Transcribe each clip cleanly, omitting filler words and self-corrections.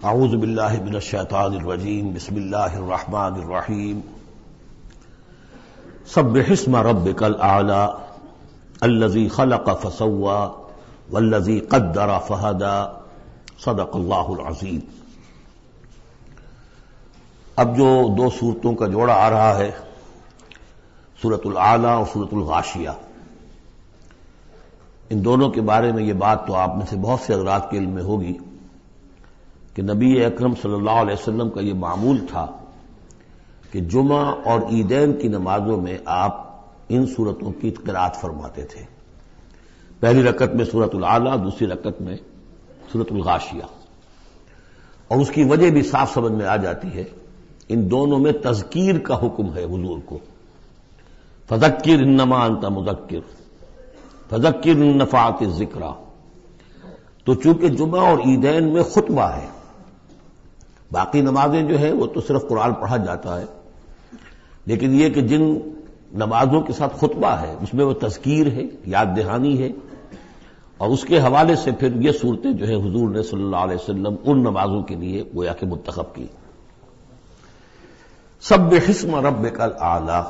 اعوذ باللہ من الشیطان الرجیم بسم اللہ الرحمن الرحیم سبح اسم ربک الاعلی الذی خلق فسوی والذی قدر فہدی صدق اللہ العظیم۔ اب جو دو صورتوں کا جوڑا آ رہا ہے، سورۃ الاعلی اور سورۃ الغاشیہ، ان دونوں کے بارے میں یہ بات تو آپ میں سے بہت سے حضرات کے علم میں ہوگی کہ نبی اکرم صلی اللہ علیہ وسلم کا یہ معمول تھا کہ جمعہ اور عیدین کی نمازوں میں آپ ان سورتوں کی قرات فرماتے تھے، پہلی رکعت میں سورۃ الاعلی، دوسری رکعت میں سورۃ الغاشیہ، اور اس کی وجہ بھی صاف سمجھ میں آ جاتی ہے۔ ان دونوں میں تذکیر کا حکم ہے حضور کو، فذکر انما انت مذکر فذکر ان نفعت الذکریٰ۔ تو چونکہ جمعہ اور عیدین میں خطبہ ہے، باقی نمازیں جو ہیں وہ تو صرف قرآن پڑھا جاتا ہے، لیکن یہ کہ جن نمازوں کے ساتھ خطبہ ہے اس میں وہ تذکیر ہے، یاد دہانی ہے، اور اس کے حوالے سے پھر یہ صورتیں جو ہے حضور نے صلی اللہ علیہ وسلم ان نمازوں کے لیے گویا کہ منتخب کی۔ سبح اسم ربک الاعلی،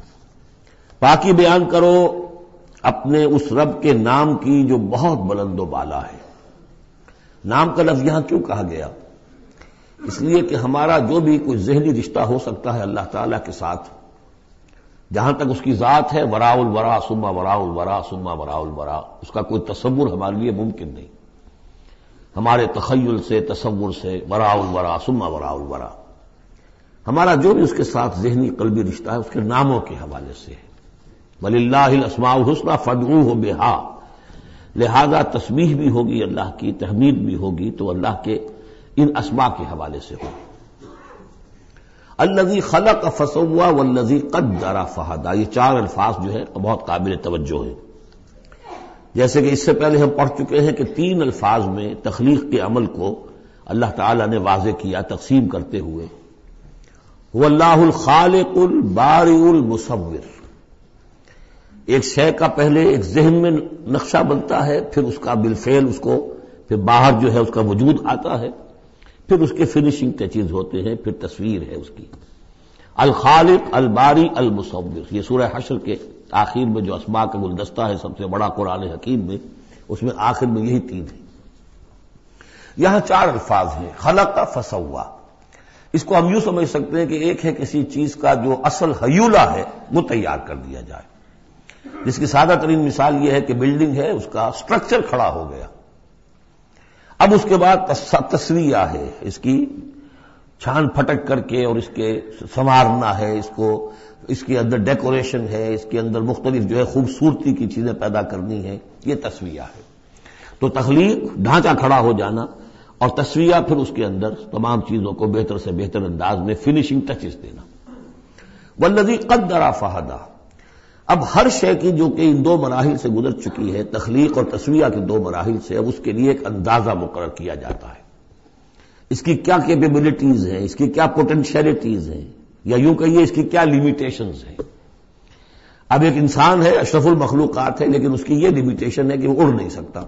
پاکی بیان کرو اپنے اس رب کے نام کی جو بہت بلند و بالا ہے۔ نام کا لفظ یہاں کیوں کہا گیا؟ اس لیے کہ ہمارا جو بھی کوئی ذہنی رشتہ ہو سکتا ہے اللہ تعالی کے ساتھ، جہاں تک اس کی ذات ہے، وراء الورا ثم وراء الورا ثم وراء الورا، اس کا کوئی تصور ہمارے لیے ممکن نہیں، ہمارے تخیل سے، تصور سے، وراء الورا ثم وراء الورا، ہمارا جو بھی اس کے ساتھ ذہنی قلبی رشتہ ہے اس کے ناموں کے حوالے سے ہے۔ وَلِلَّهِ الْأَسْمَاءُ الْحُسْنَىٰ فَادْعُوهُ بِهَا، لہذا تسبیح بھی ہوگی اللہ کی، تحمید بھی ہوگی تو اللہ کے ان اسماء کے حوالے سے ہوگی۔ الذی خلق فسوی والذی قدر فہدی، یہ چار الفاظ جو ہے بہت قابل توجہ ہے۔ جیسے کہ اس سے پہلے ہم پڑھ چکے ہیں کہ تین الفاظ میں تخلیق کے عمل کو اللہ تعالی نے واضح کیا تقسیم کرتے ہوئے، هو اللہ الخالق البارئ المصور۔ ایک شے کا پہلے ایک ذہن میں نقشہ بنتا ہے، پھر اس کا بالفعل اس کو پھر باہر جو ہے اس کا وجود آتا ہے، پھر اس کے فنیشنگ ٹچز ہوتے ہیں، پھر تصویر ہے اس کی۔ الخالق الباری المصور، یہ سورہ حشر کے آخر میں جو اسماء کا گلدستہ ہے سب سے بڑا قرآن حکیم میں، اس میں آخر میں یہی تین ہیں۔ یہاں چار الفاظ ہیں، خلق فسوا۔ اس کو ہم یوں سمجھ سکتے ہیں کہ ایک ہے کسی چیز کا جو اصل حیولہ ہے وہ تیار کر دیا جائے، جس کی سادہ ترین مثال یہ ہے کہ بلڈنگ ہے، اس کا سٹرکچر کھڑا ہو گیا، اب اس کے بعد تسویہ ہے، اس کی چھان پھٹک کر کے اور اس کے سنوارنا ہے، اس کو، اس کے اندر ڈیکوریشن ہے، اس کے اندر مختلف جو ہے خوبصورتی کی چیزیں پیدا کرنی ہے، یہ تسویہ ہے۔ تو تخلیق ڈھانچہ کھڑا ہو جانا، اور تسویہ پھر اس کے اندر تمام چیزوں کو بہتر سے بہتر انداز میں فنیشنگ ٹچز دینا۔ والذی قدر فہدی، اب ہر شے کی جو کہ ان دو مراحل سے گزر چکی ہے، تخلیق اور تسویہ کے دو مراحل سے، اب اس کے لیے ایک اندازہ مقرر کیا جاتا ہے، اس کی کیا کیپیبلٹیز ہیں، اس کی کیا پوٹینشیلٹیز ہیں، یا یوں کہیے اس کی کیا لیمیٹیشنز ہیں۔ اب ایک انسان ہے، اشرف المخلوقات ہے، لیکن اس کی یہ لیمیٹیشن ہے کہ وہ اڑ نہیں سکتا۔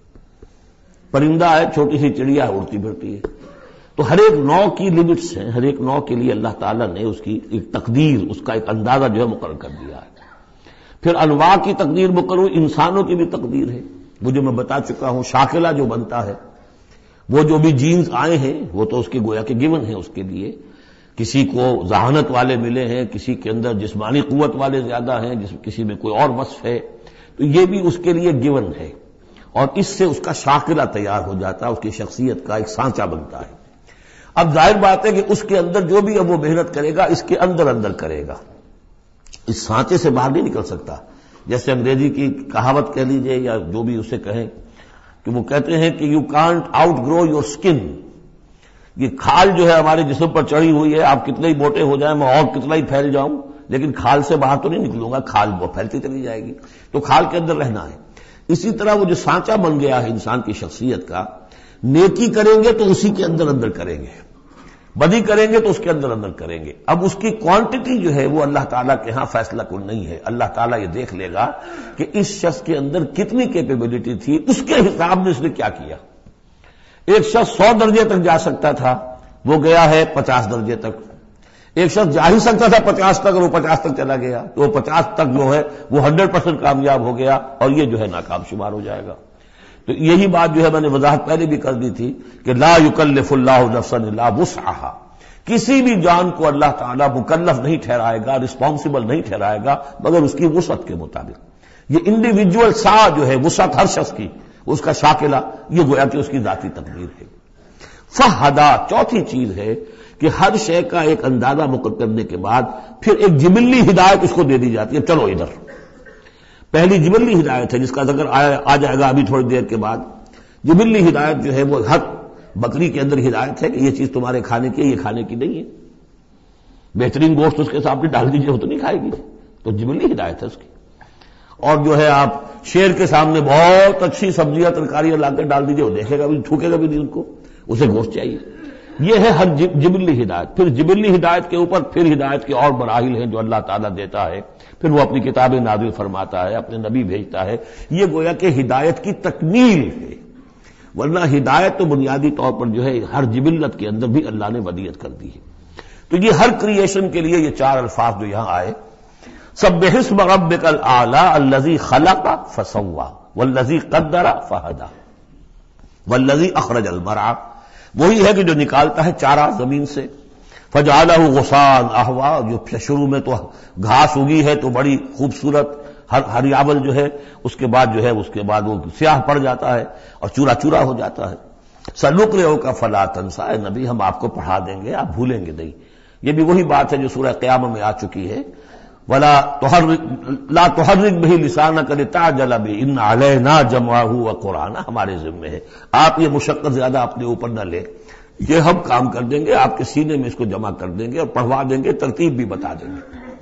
پرندہ ہے، چھوٹی سی چڑیا ہے، اڑتی پھرتی ہے۔ تو ہر ایک نوع کی لمٹس ہیں، ہر ایک نوع کے لیے اللہ تعالیٰ نے اس کی ایک تقدیر، اس کا ایک اندازہ جو ہے مقرر کر دیا ہے۔ پھر انواع کی تقدیر مقرر، انسانوں کی بھی تقدیر ہے، وہ جو میں بتا چکا ہوں، شاکلہ جو بنتا ہے، وہ جو بھی جینز آئے ہیں وہ تو اس کے گویا کہ گیون ہیں، اس کے لیے کسی کو ذہانت والے ملے ہیں، کسی کے اندر جسمانی قوت والے زیادہ ہیں، کسی میں کوئی اور وصف ہے، تو یہ بھی اس کے لیے گیون ہے، اور اس سے اس کا شاکلہ تیار ہو جاتا ہے، اس کی شخصیت کا ایک سانچہ بنتا ہے۔ اب ظاہر بات ہے کہ اس کے اندر جو بھی اب وہ محنت کرے گا اس کے اندر اندر کرے گا، اس سانچے سے باہر نہیں نکل سکتا۔ جیسے انگریزی کی کہاوت کہہ لیجئے یا جو بھی اسے کہیں، کہ وہ کہتے ہیں کہ you can't outgrow your skin, یہ کھال جو ہے ہمارے جسم پر چڑھی ہوئی ہے، آپ کتنے ہی موٹے ہو جائیں، میں اور کتنا ہی پھیل جاؤں، لیکن کھال سے باہر تو نہیں نکلوں گا، کھال وہ پھیلتی چلی جائے گی، تو کھال کے اندر رہنا ہے۔ اسی طرح وہ جو سانچہ بن گیا ہے انسان کی شخصیت کا، نیکی کریں گے تو اسی کے اندر اندر کریں گے، بدی کریں گے تو اس کے اندر اندر کریں گے۔ اب اس کی کوانٹٹی جو ہے وہ اللہ تعالیٰ کے ہاں فیصلہ کن نہیں ہے، اللہ تعالیٰ یہ دیکھ لے گا کہ اس شخص کے اندر کتنی کیپیبلٹی تھی، اس کے حساب میں اس نے کیا کیا۔ ایک شخص 100 درجے تک جا سکتا تھا، وہ گیا ہے 50 درجے تک. ایک شخص جا ہی سکتا تھا 50 تک اور وہ 50 تک چلا گیا، تو وہ 50 تک جو ہے وہ 100% کامیاب ہو گیا اور یہ جو ہے ناکام شمار ہو جائے گا. تو یہی بات جو ہے میں نے وضاحت پہلے بھی کر دی تھی کہ لا یکلف اللہ نفسا الا وسعها، کسی بھی جان کو اللہ تعالیٰ مکلف نہیں ٹھہرائے گا، رسپانسبل نہیں ٹھہرائے گا مگر اس کی وسعت کے مطابق. یہ انڈیویجول سا جو ہے وسعت ہر شخص کی، اس کا شاکلہ، یہ گویا کہ اس کی ذاتی تقدیر ہے. فہدا، چوتھی چیز ہے کہ ہر شے کا ایک اندازہ مقرر کرنے کے بعد پھر ایک جبلی ہدایت اس کو دے دی جاتی ہے، چلو ادھر. پہلی جبلی ہدایت ہے جس کا ذکر آ جائے گا ابھی تھوڑی دیر کے بعد. جبلی ہدایت جو ہے وہ ہر بکری کے اندر ہدایت ہے کہ یہ چیز تمہارے کھانے کی ہے، یہ کھانے کی نہیں ہے. بہترین گوشت اس کے سامنے ڈال دیجیے وہ تو نہیں کھائے گی، تو جبلی ہدایت ہے اس کی. اور جو ہے آپ شیر کے سامنے بہت اچھی سبزیاں ترکاریاں لا کے ڈال دیجیے، وہ دیکھے گا بھی، تھوکے گا بھی نہیں ان کو، اسے گوشت چاہیے. یہ ہے ہر جبلی ہدایت. پھر جبلی ہدایت کے اوپر پھر ہدایت کے اور مراحل ہیں جو اللہ تعالیٰ دیتا ہے، پھر وہ اپنی کتابیں نازل فرماتا ہے، اپنے نبی بھیجتا ہے. یہ گویا کہ ہدایت کی تکمیل ہے، ورنہ ہدایت تو بنیادی طور پر جو ہے ہر جبلت کے اندر بھی اللہ نے ودیت کر دی ہے. تو یہ ہر کریشن کے لیے یہ 4 الفاظ جو یہاں آئے، سبح اسم ربک الاعلی الذی خلق فسوی والذی قدر فہدی والذی اخرج المرعی، وہی ہے کہ جو نکالتا ہے چارہ زمین سے، فجعلہ غثاء احوا، جو شروع میں تو گھاس اگی ہے تو بڑی خوبصورت ہریاول جو ہے، اس کے بعد وہ سیاہ پڑ جاتا ہے اور چورا چورا ہو جاتا ہے. سنقرئک فلا تنسیٰ، اے نبی ہم آپ کو پڑھا دیں گے، آپ بھولیں گے نہیں. یہ بھی وہی بات ہے جو سورہ قیامہ میں آ چکی ہے، لا تحرک بہ لسانک لتعجل بہ ان علینا جمعہ وقرآنہ، ہمارے ذمہ ہے، آپ یہ مشقت زیادہ اپنے اوپر نہ لیں، یہ ہم کام کر دیں گے، آپ کے سینے میں اس کو جمع کر دیں گے اور پڑھوا دیں گے، ترتیب بھی بتا دیں گے.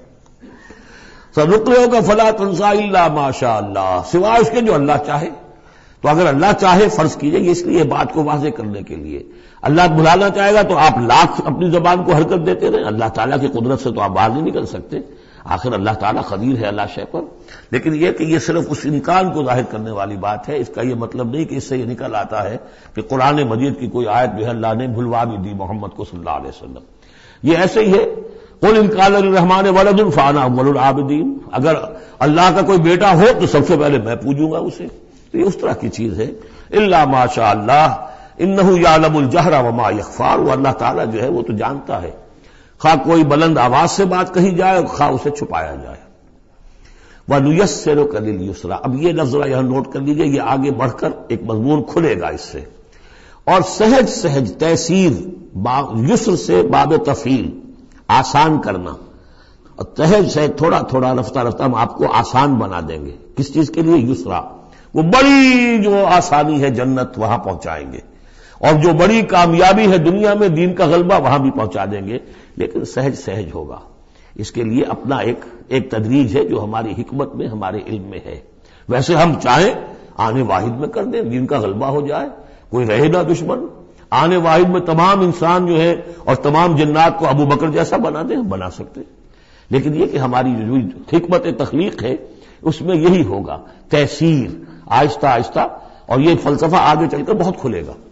سنقرئک فلا تنسیٰ الا ما شاء اللہ، سوائے اس کے جو اللہ چاہے. تو اگر اللہ چاہے، فرض کیجئے اس لیے بات کو واضح کرنے کے لیے، اللہ بھلانا چاہے گا تو آپ لاکھ اپنی زبان کو حرکت دیتے رہیں، اللہ تعالیٰ کی قدرت سے تو آپ باہر نہیں نکل سکتے. آخر اللہ تعالیٰ قدیر ہے اللہ شے پر. لیکن یہ کہ یہ صرف اس امکان کو ظاہر کرنے والی بات ہے، اس کا یہ مطلب نہیں کہ اس سے یہ نکل آتا ہے کہ قرآن مجید کی کوئی آیت جو ہے اللہ نے بھلوا بھی دی محمد کو صلی اللہ علیہ وسلم. یہ ایسے ہی ہے، قل ان کان للرحمن ولد فانا اول العابدین، اگر اللہ کا کوئی بیٹا ہو تو سب سے پہلے میں پوجوں گا اسے. تو یہ اس طرح کی چیز ہے. الا ما شاء اللہ انہ یعلم الجہر وما یخفی، وہ اللہ تعالیٰ جو ہے وہ تو جانتا ہے، خواہ کوئی بلند آواز سے بات کہی جائے خواہ اسے چھپایا جائے. وَنُيَسِّرُكَ لِلْيُسْرَىٰ، اب یہ لفظ یہاں نوٹ کر لیجیے، یہ آگے بڑھ کر ایک مضمون کھلے گا اس سے. اور سہج سہج تیسیر، یسر سے باب تفعیل، آسان کرنا، اور سہج سہج تھوڑا تھوڑا رفتہ رفتہ ہم آپ کو آسان بنا دیں گے. کس چیز کے لیے؟ یسرا، وہ بڑی جو آسانی ہے جنت وہاں پہنچائیں گے، اور جو بڑی کامیابی ہے دنیا میں دین کا غلبہ وہاں بھی پہنچا دیں گے، لیکن سہج سہج ہوگا. اس کے لیے اپنا ایک تدریج ہے جو ہماری حکمت میں، ہمارے علم میں ہے. ویسے ہم چاہیں آنے واحد میں کر دیں، دین کا غلبہ ہو جائے، کوئی رہے نہ دشمن، آنے واحد میں تمام انسان جو ہے اور تمام جنات کو ابو بکر جیسا بنا دیں، ہم بنا سکتے. لیکن یہ کہ ہماری جو حکمت تخلیق ہے اس میں یہی ہوگا، تیسیر، آہستہ آہستہ. اور یہ فلسفہ آگے چل کر بہت کھلے گا.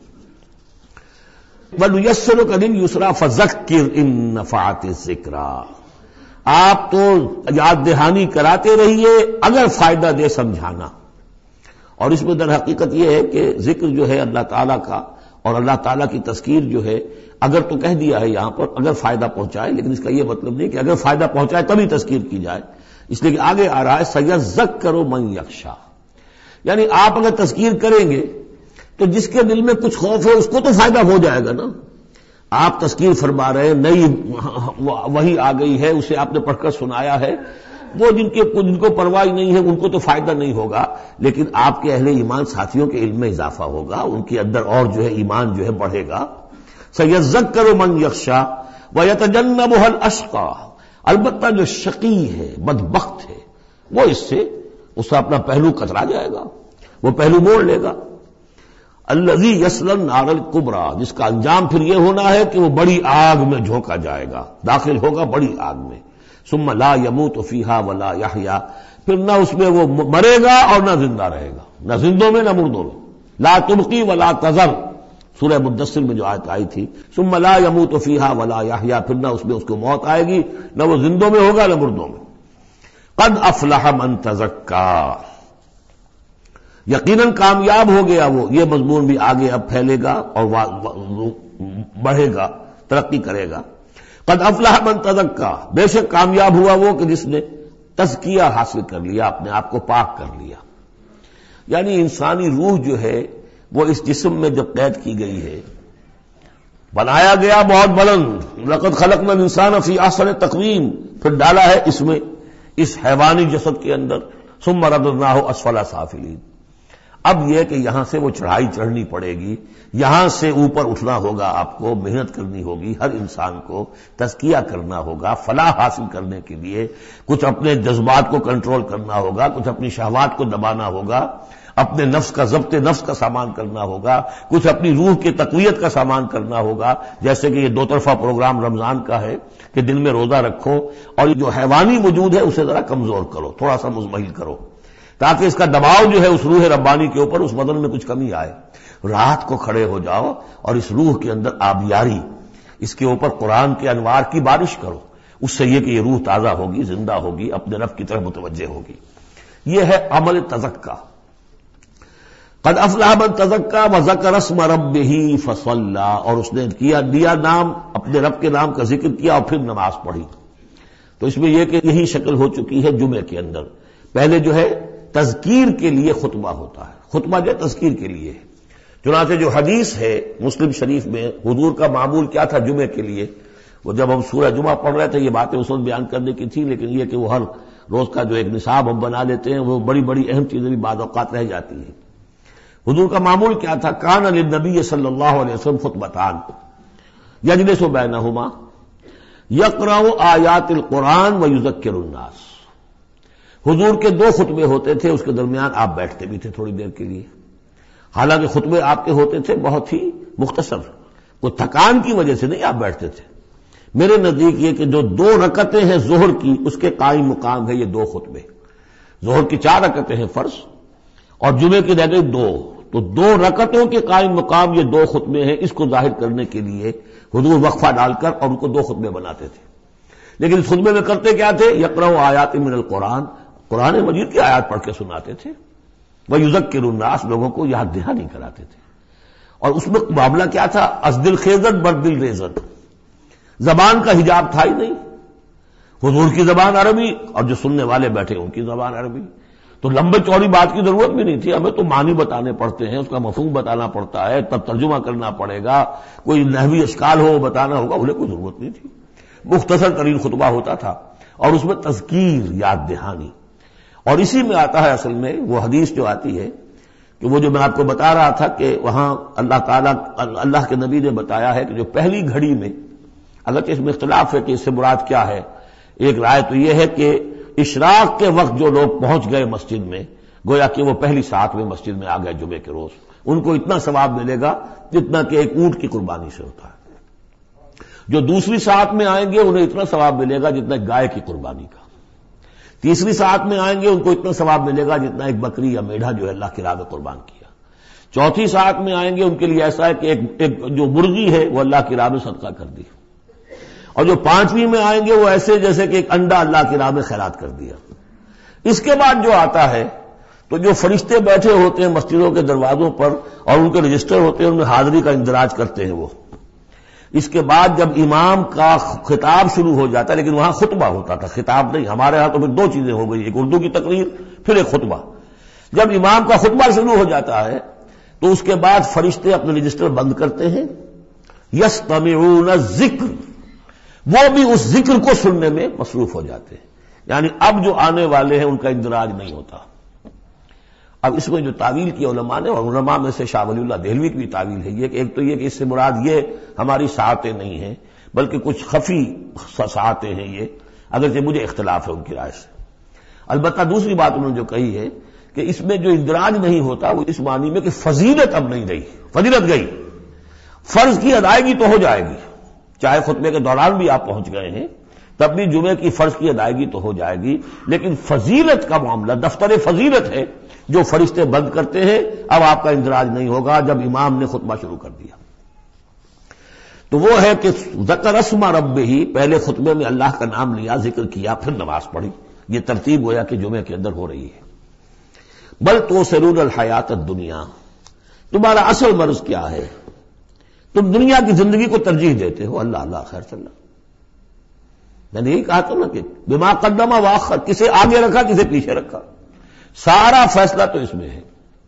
وَنُيَسِّرُكَ لِلْيُسْرَىٰ فَذَكِّرْ إِن نَّفَعَتِ الذِّكْرَىٰ، آپ تو یاد دہانی کراتے رہیے اگر فائدہ دے سمجھانا. اور اس میں در حقیقت یہ ہے کہ ذکر جو ہے اللہ تعالیٰ کا اور اللہ تعالیٰ کی تذکیر جو ہے، اگر تو کہہ دیا ہے یہاں پر اگر فائدہ پہنچائے، لیکن اس کا یہ مطلب نہیں کہ اگر فائدہ پہنچائے تبھی تذکیر کی جائے. اس لیے کہ آگے آ رہا ہے سَيَذَّكَّرُ مَن يَخْشَىٰ، یعنی آپ اگر تذکیر کریں گے تو جس کے دل میں کچھ خوف ہے اس کو تو فائدہ ہو جائے گا نا. آپ تذکیر فرما رہے ہیں، نئی وحی آ گئی ہے، اسے آپ نے پڑھ کر سنایا ہے، وہ جن کو پرواہ نہیں ہے ان کو تو فائدہ نہیں ہوگا، لیکن آپ کے اہل ایمان ساتھیوں کے علم میں اضافہ ہوگا، ان کے اندر اور جو ہے ایمان جو ہے بڑھے گا. سَيَذَّكَّرُ مَن يَخْشَىٰ وَيَتَجَنَّبُهَا الْأَشْقَىٰ، البتہ جو شقی ہے، بدبخت ہے، وہ اس سے اپنا پہلو کترا جائے گا، وہ پہلو موڑ لے گا. الذی یصلی النار الکبریٰ، جس کا انجام پھر یہ ہونا ہے کہ وہ بڑی آگ میں جھونکا جائے گا، داخل ہوگا بڑی آگ میں. ثم لا یموت فیہا ولا یحییٰ، پھر نہ اس میں وہ مرے گا اور نہ زندہ رہے گا، نہ زندوں میں نہ مردوں میں. لا تبقی ولا تذر، سورہ مدثر میں جو آیت آئی تھی، ثم لا يموت فیہا ولا یحییٰ، پھر نہ اس میں اس کو موت آئے گی، نہ وہ زندوں میں ہوگا نہ مردوں میں۔ قد افلح من تزکا، یقیناً کامیاب ہو گیا وہ۔ یہ مضمون بھی آگے اب پھیلے گا اور بڑھے گا، ترقی کرے گا۔ قد افلح من تزکا، بے شک کامیاب ہوا وہ کہ جس نے تزکیہ حاصل کر لیا، اپنے آپ کو پاک کر لیا۔ یعنی انسانی روح جو ہے وہ اس جسم میں جب قید کی گئی ہے، بنایا گیا بہت بلند، لقد خلقنا الانسان فی احسن تقویم، پھر ڈالا ہے اس میں، اس حیوانی جسد کے اندر، ثم رددناہ اسفل سافلین۔ اب یہ کہ یہاں سے وہ چڑھائی چڑھنی پڑے گی، یہاں سے اوپر اٹھنا ہوگا، آپ کو محنت کرنی ہوگی، ہر انسان کو تزکیہ کرنا ہوگا فلاح حاصل کرنے کے لیے، کچھ اپنے جذبات کو کنٹرول کرنا ہوگا، کچھ اپنی شہوات کو دبانا ہوگا، اپنے نفس کا ضبط نفس کا سامان کرنا ہوگا، کچھ اپنی روح کی تقویت کا سامان کرنا ہوگا، جیسے کہ یہ دو طرفہ پروگرام رمضان کا ہے کہ دن میں روزہ رکھو اور جو حیوانی وجود ہے اسے ذرا کمزور کرو، تھوڑا سا مزمحل کرو، تاکہ اس کا دباؤ جو ہے اس روح ربانی کے اوپر، اس بدن میں کچھ کمی آئے۔ رات کو کھڑے ہو جاؤ اور اس روح کے اندر آبیاری، اس کے اوپر قرآن کے انوار کی بارش کرو، اس سے یہ کہ یہ روح تازہ ہوگی، زندہ ہوگی، اپنے رب کی طرف متوجہ ہوگی۔ یہ ہے عمل تزکا۔ قد افلح من تزکا وذکر اسم ربہ فصلی، اور اس نے دیا نام، اپنے رب کے نام کا ذکر کیا اور پھر نماز پڑھی۔ تو اس میں یہ کہ یہی شکل ہو چکی ہے جمعے کے اندر۔ پہلے جو ہے تذکیر کے لیے خطبہ ہوتا ہے، خطبہ جو تذکیر کے لیے ہے۔ چنانچہ جو حدیث ہے مسلم شریف میں، حضور کا معمول کیا تھا جمعے کے لیے، وہ جب ہم سورہ جمعہ پڑھ رہے تھے یہ باتیں اس وقت بیان کرنے کی تھی، لیکن یہ کہ وہ ہر روز کا جو ایک نصاب ہم بنا لیتے ہیں، وہ بڑی بڑی اہم چیزیں بھی بعض اوقات رہ جاتی ہیں۔ حضور کا معمول کیا تھا؟ کان للنبی صلی اللہ علیہ وسلم خطبتان یجلس بینہما یقرأ آیات القرآن ویذکر الناس۔ حضور کے دو خطبے ہوتے تھے، اس کے درمیان آپ بیٹھتے بھی تھے تھوڑی دیر کے لیے، حالانکہ خطبے آپ کے ہوتے تھے بہت ہی مختصر، کوئی تھکان کی وجہ سے نہیں آپ بیٹھتے تھے۔ میرے نزدیک یہ کہ جو 2 رکعتیں ہیں ظہر کی، اس کے قائم مقام ہے یہ 2 خطبے۔ ظہر کی 4 رکعتیں ہیں فرض، اور جمعے کی رہ گئی 2، تو 2 رکعتوں کے قائم مقام یہ 2 خطبے ہیں۔ اس کو ظاہر کرنے کے لیے حضور وقفہ ڈال کر اور ان کو 2 خطبے بناتے تھے۔ لیکن اس خطبے میں کرتے کیا تھے؟ یقرأ آیات من القرآن، قرآن مجید کی آیات پڑھ کے سناتے تھے، ویذکر الناس، لوگوں کو یاد دہانی کراتے تھے۔ اور اس میں معاملہ کیا تھا؟ از دل خیزت بر دل ریزت، زبان کا حجاب تھا ہی نہیں، حضور کی زبان عربی اور جو سننے والے بیٹھے ان کی زبان عربی، تو لمبے چوڑی بات کی ضرورت بھی نہیں تھی، ہمیں تو معنی بتانے پڑتے ہیں، اس کا مفہوم بتانا پڑتا ہے، تب ترجمہ کرنا پڑے گا، کوئی نحوی اشکال ہو بتانا ہوگا، انہیں کوئی ضرورت نہیں تھی، مختصر ترین خطبہ ہوتا تھا، اور اس میں تذکیر، یاد دہانی۔ اور اسی میں آتا ہے اصل میں وہ حدیث جو آتی ہے کہ وہ جو میں آپ کو بتا رہا تھا کہ وہاں اللہ تعالیٰ، اللہ کے نبی نے بتایا ہے کہ جو پہلی گھڑی میں، اگرچہ اس میں اختلاف ہے کہ اس سے مراد کیا ہے، ایک رائے تو یہ ہے کہ اشراق کے وقت جو لوگ پہنچ گئے مسجد میں، گویا کہ وہ پہلی ساعت میں مسجد میں آ گئے جمعے کے روز، ان کو اتنا ثواب ملے گا جتنا کہ ایک اونٹ کی قربانی سے ہوتا ہے۔ جو دوسری ساعت میں آئیں گے انہیں اتنا ثواب ملے گا جتنا ایک گائے کی قربانی کا۔ تیسری ساعت میں آئیں گے ان کو اتنا ثواب ملے گا جتنا ایک بکری یا میڑھا جو ہے اللہ کی راہ میں قربان کیا۔ چوتھی ساعت میں آئیں گے ان کے لیے ایسا ہے کہ ایک جو مرغی ہے وہ اللہ کی راہ میں صدقہ کر دی، اور جو 5ویں میں آئیں گے وہ ایسے جیسے کہ ایک انڈا اللہ کی راہ میں خیرات کر دیا۔ اس کے بعد جو آتا ہے تو جو فرشتے بیٹھے ہوتے ہیں مسجدوں کے دروازوں پر اور ان کے رجسٹر ہوتے ہیں، ان میں حاضری کا اندراج کرتے ہیں وہ۔ اس کے بعد جب امام کا خطاب شروع ہو جاتا ہے، لیکن وہاں خطبہ ہوتا تھا، خطاب نہیں، ہمارے ہاں تو پھر 2 چیزیں ہو گئی، ایک اردو کی تقریر پھر ایک خطبہ۔ جب امام کا خطبہ شروع ہو جاتا ہے تو اس کے بعد فرشتے اپنے رجسٹر بند کرتے ہیں، یستمعون الذکر، وہ بھی اس ذکر کو سننے میں مصروف ہو جاتے ہیں، یعنی اب جو آنے والے ہیں ان کا اندراج نہیں ہوتا۔ اب اس میں جو تعویل کی علماء نے، اور علماء میں سے شاہ ولی اللہ دہلوی کی بھی تعویل ہے، یہ کہ ایک تو یہ کہ اس سے مراد یہ ہماری ساعتیں نہیں ہیں بلکہ کچھ خفی ساعتیں ہیں، یہ اگرچہ مجھے اختلاف ہے ان کی رائے سے۔ البتہ دوسری بات انہوں نے جو کہی ہے کہ اس میں جو اندراج نہیں ہوتا وہ اس معنی میں کہ فضیلت اب نہیں رہی، فضیلت گئی، فرض کی ادائیگی تو ہو جائے گی، چاہے خطبے کے دوران بھی آپ پہنچ گئے ہیں تب بھی جمعے کی فرض کی ادائیگی تو ہو جائے گی، لیکن فضیلت کا معاملہ دفتر فضیلت ہے جو فرشتے بند کرتے ہیں، اب آپ کا اندراج نہیں ہوگا جب امام نے خطبہ شروع کر دیا۔ تو وہ ہے کہ ذکر اسم ربہ، پہلے خطبے میں اللہ کا نام لیا، ذکر کیا، پھر نماز پڑھی. یہ ترتیب گویا کہ جمعے کے اندر ہو رہی ہے. بل تؤثرون الحیات الدنیا، تمہارا اصل مرض کیا ہے؟ تم دنیا کی زندگی کو ترجیح دیتے ہو. اللہ اللہ خیر صلی اللہ، میں نے یہی کہا تھا نا کہ بما قدم واخر، کسے آگے رکھا کسے پیچھے رکھا، سارا فیصلہ تو اس میں ہے.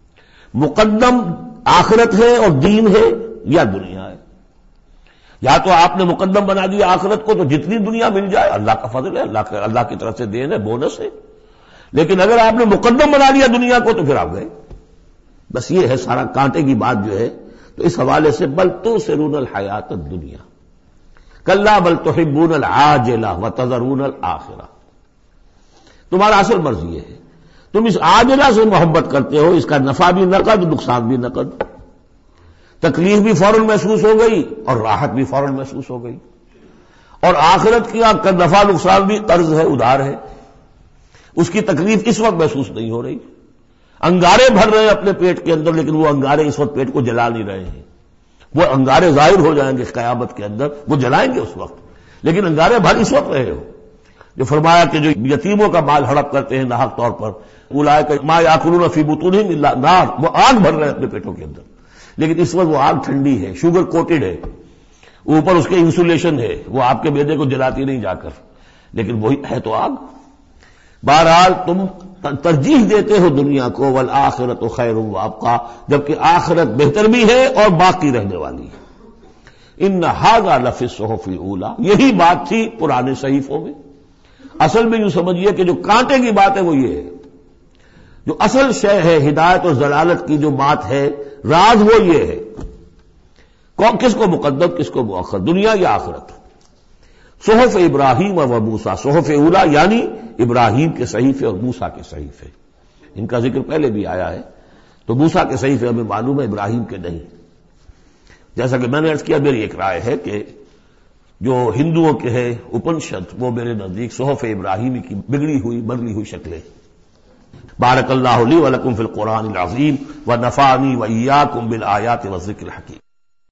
مقدم آخرت ہے اور دین ہے یا دنیا ہے. یا تو آپ نے مقدم بنا دیا آخرت کو تو جتنی دنیا مل جائے اللہ کا فضل ہے، اللہ کی طرف سے دین ہے، بونس ہے. لیکن اگر آپ نے مقدم بنا لیا دنیا کو تو پھر آپ گئے. بس یہ ہے سارا کانٹے کی بات جو ہے. تو اس حوالے سے بل تؤثرون الحیات الدنیا کلا بل تحبون العاجلہ وتذرون الآخرہ. تمہارا اصل مرض یہ ہے، تم اس عاجلہ سے محبت کرتے ہو، اس کا نفع بھی نقد، نقصان بھی نقد. تکلیف بھی فوراً محسوس ہو گئی اور راحت بھی فوراً محسوس ہو گئی. اور آخرت کا نفع نقصان بھی قرض ہے، ادھار ہے، اس کی تکلیف اس وقت محسوس نہیں ہو رہی. انگارے بھر رہے ہیں اپنے پیٹ کے اندر، لیکن وہ انگارے اس وقت پیٹ کو جلا نہیں رہے ہیں. وہ انگارے ظاہر ہو جائیں گے قیامت کے اندر، وہ جلائیں گے اس وقت، لیکن انگارے بھر اس وقت رہے ہو. جو فرمایا کہ جو یتیموں کا مال ہڑپ کرتے ہیں ناحق طور پر، اولئک ما یاکلون فی بطونہم الا النار، وہ آگ بھر رہے ہیں اپنے پیٹوں کے اندر، لیکن اس وقت وہ آگ ٹھنڈی ہے، شوگر کوٹڈ ہے، اوپر اس کے انسولیشن ہے، وہ آپ کے معدے کو جلاتی نہیں جا کر، لیکن وہی ہے تو آگ. بہرحال تم ترجیح دیتے ہو دنیا کو، والآخرۃ خیر وابقیٰ، جبکہ آخرت بہتر بھی ہے اور باقی رہنے والی ہے. ان ھذا لفی الصحف الاولیٰ، یہی بات تھی پرانے صحیفوں میں. اصل میں یوں سمجھیے کہ جو کانٹے کی بات ہے وہ یہ ہے، جو اصل شے ہے ہدایت اور ضلالت کی جو بات ہے، راز وہ یہ ہے کس کو مقدم کس کو مؤخر، دنیا یا آخرت. صحف ابراہیم و موسیٰ، صحف اولیٰ یعنی ابراہیم کے صحیفے اور موسیٰ کے صحیفے، ان کا ذکر پہلے بھی آیا ہے. تو موسیٰ کے صحیفے ہمیں معلوم ہے، ابراہیم کے نہیں. جیسا کہ میں نے عرض کیا، میری ایک رائے ہے کہ جو ہندوؤں کے ہے اپنشد، وہ میرے نزدیک صحف ابراہیمی کی بگڑی ہوئی بدلی ہوئی شکلیں. بارک اللہ لی ولکم فی القرآن العظیم ونفعنی وإیاکم بالآیات والذکر الحکیم.